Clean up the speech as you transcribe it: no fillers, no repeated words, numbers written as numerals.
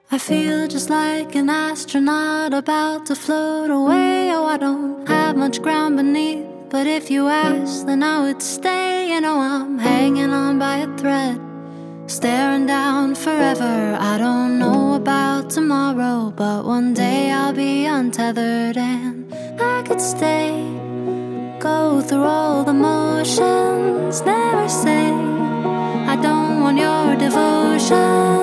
I feel just like an astronaut about to float away. Oh, I don't have much ground beneath, but if you ask, then I would stay. You know I'm hanging on by a thread, staring down forever. I don't know about tomorrow, but one day I'll be untethered and I could stay. Go through all the motions, never say I don't want your devotion.